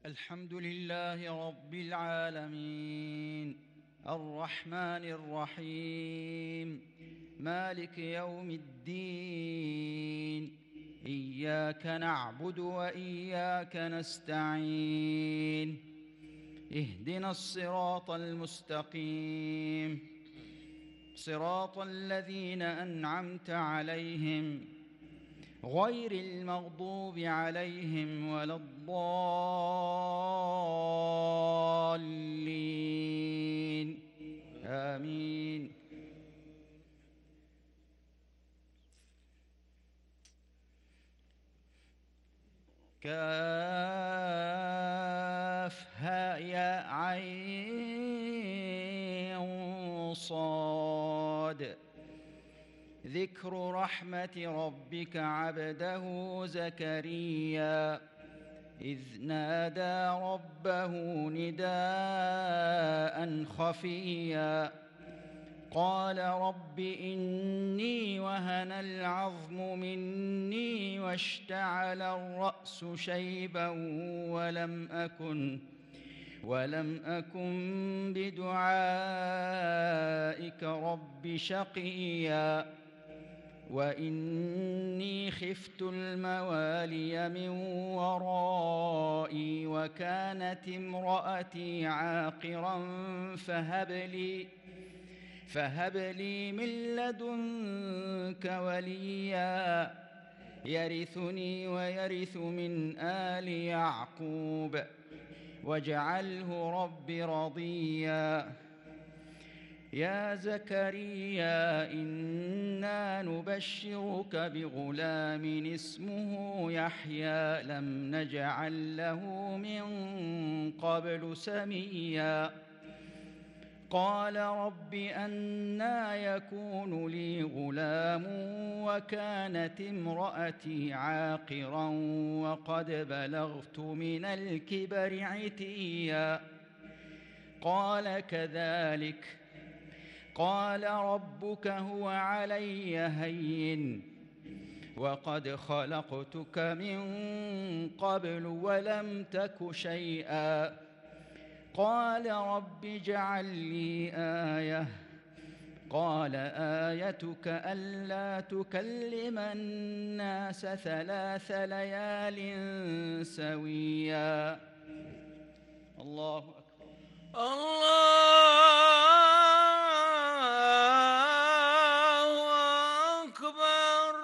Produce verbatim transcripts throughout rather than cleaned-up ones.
الحمد لله رب العالمين الرحمن الرحيم مالك يوم الدين إياك نعبد وإياك نستعين اهدنا الصراط المستقيم صراط الذين أنعمت عليهم غير المغضوب عليهم ولا الضالين آمين. كافها يا عين صاد ذكر رحمة ربك عبده زكريا إذ نادى ربه نداء خفيا قال رب إني وهن العظم مني واشتعل الرأس شيبا ولم أكن ولم أكن بدعائك رب شقيا وإني خفت الموالي من ورائي وكانت امرأتي عاقرا فهب لي فهب لي من لدنك وليا يرثني ويرث من آل يعقوب واجعله رب رضيا. يا زكريا إنا نبشرك بغلام اسمه يحيى لم نجعل له من قبل سميا قال رب أنى يكون لي غلام وكانت امرأتي عاقرا وقد بلغت من الكبر عتيا قال كذلك قال ربك هو علي هين وقد خلقتك من قبل ولم تك شيئا قال رب اجعل لي آية قال آيتك ألا تكلم الناس ثلاث ليال سويا. الله أكبر. الله أكبر.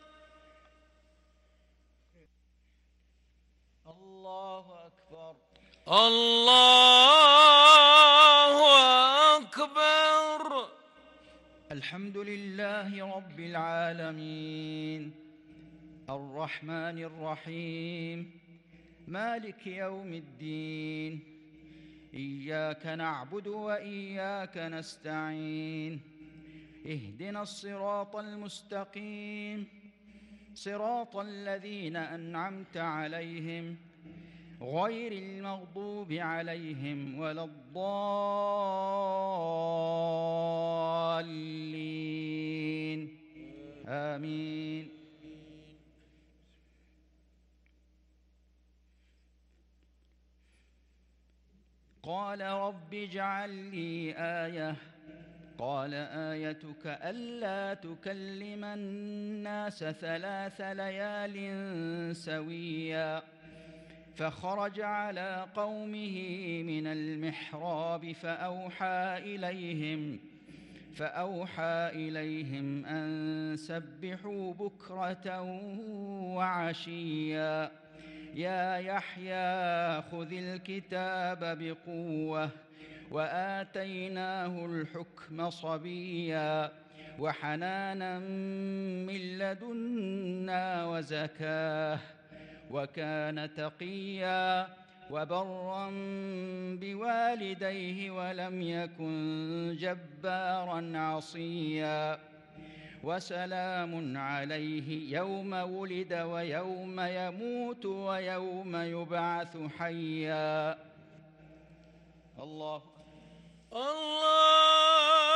الله أكبر. الله أكبر. الحمد لله رب العالمين الرحمن الرحيم مالك يوم الدين إياك نعبد وإياك نستعين اهدنا الصراط المستقيم صراط الذين أنعمت عليهم غير المغضوب عليهم ولا الضالين آمين. قال رب اجعل لي آية قال آيتك ألا تكلم الناس ثلاث ليال سويا فخرج على قومه من المحراب فأوحى إليهم فأوحى إليهم أن سبحوا بكرة وعشيا يا يحيى خذ الكتاب بقوة وآتيناه الحكم صبيا وحنانا من لدنا وزكاه وكان تقيا وبرا بوالديه ولم يكن جبارا عصيا وسلام عليه يوم ولد ويوم يموت ويوم يبعث حيا. الله الله